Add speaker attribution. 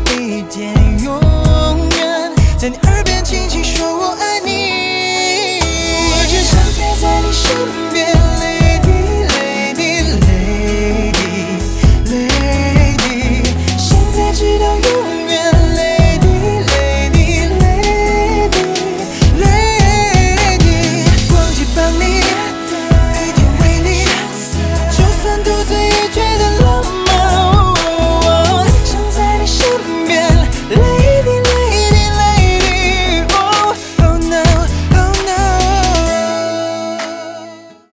Speaker 1: 一点永远，在你耳边轻轻说我爱你。我只想陪在你身边。